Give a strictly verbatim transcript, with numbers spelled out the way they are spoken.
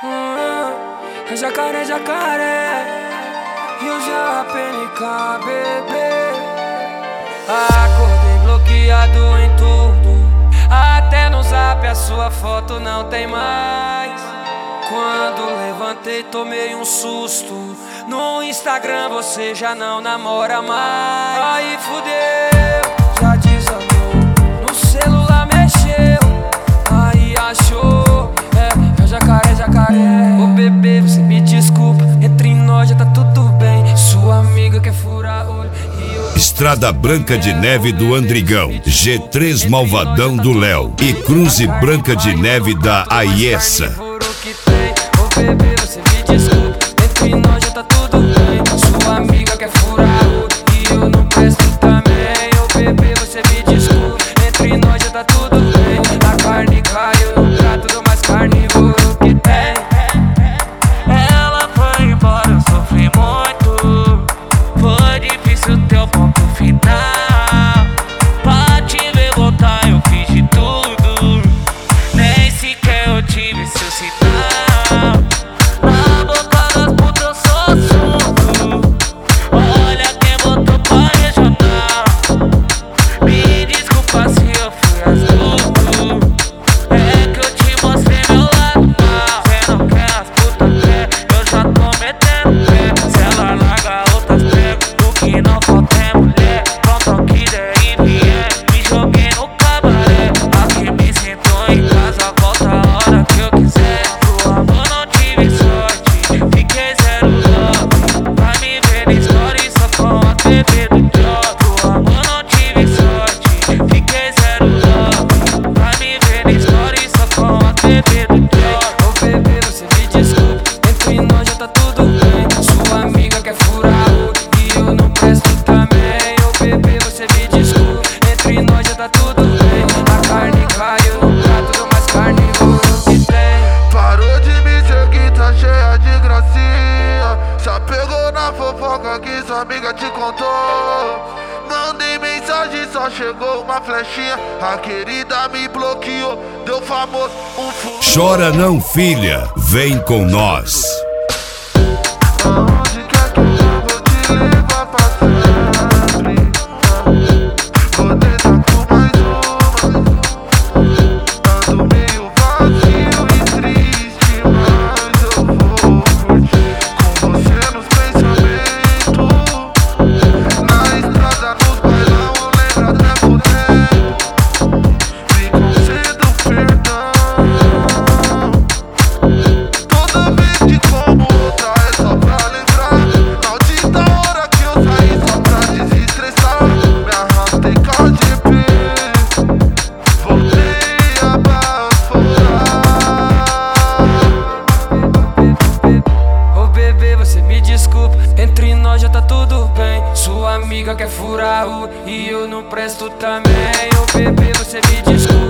Hum, é jacaré, jacaré. E o J P N K, bebê. Acordei bloqueado em tudo. Até no zap a sua foto não tem mais. Quando levantei tomei um susto. No Instagram você já não namora mais. Aí fudeu, já desandou. No celular mexeu, aí achou. É, é jacaré, jacaré. Ô bebê, você me desculpa. Entre nós já tá tudo bem. Sua amiga quer furar olho e eu... Estrada Branca de Neve do Andrigão, G três Malvadão do Léo e Cruze Branca de Neve da Aiessa. Ô bebê, você me desculpa. Entre nós já tá tudo bem. Sua amiga quer furar olho e eu não presto também. Ô bebê, você me desculpa. Entre nós já tá tudo bem. A carne caiu no prato do mais carnívoro que tem. Ela foi embora, eu sofri muito. Foi difícil teu ponto final. Pra te ver voltar eu fiz de tudo. Nem sequer eu tive seu sinal. Na boca das putas eu sou assunto. Olha quem botou pra regional. Me desculpa se eu fui astuto. É que eu te mostrei meu lado mal. Cê não quer as putas quer, eu já tô metendo pé. Se ela larga outras pego, o que não falta é mulher. Pronto ao que der e vier, me joguei no cabaré. Aqui me sinto em casa, volta a hora que eu quiser. Pro amor não tive sorte, fiquei zero love. Vai me ver na story só com a T V do job. Pro amor não tive sorte, fiquei zero love. Vai me ver na story só com a T V do job. Ô bebê, você me desculpa. Entre nós já tá tudo bem. Sua amiga quer furar olho e eu não presto também. Ô bebê, você me desculpa. Entre nós já tá tudo bem. A carne caiu no prato do mais carnívoro que tem. Parou de me seguir, tá cheia de gracinha. Já pegou na fofoca que sua amiga te contou. Mandei mensagem, só chegou uma flechinha. A querida me bloqueou, deu famoso um furo. Chora não, filha, vem com nós. Aonde quer que eu vá, vou te levar pra sempre. Vou tentar com mais uma. Ando meio vazio e triste, mas eu vou curtir com você nos pensamentos. Na estrada, nos bailão, eu lembro até por tempo. Me concedo perdão. Toda vez que como outra é só pra lembrar. Maldita hora que eu saí só pra desestressar. Me arrastei com a G P, voltei a baforar. Ô bebê, você me desculpa. Entre nós já tá tudo bem. Sua amiga quer furar olho e eu não presto também. Ô bebê, você me desculpa.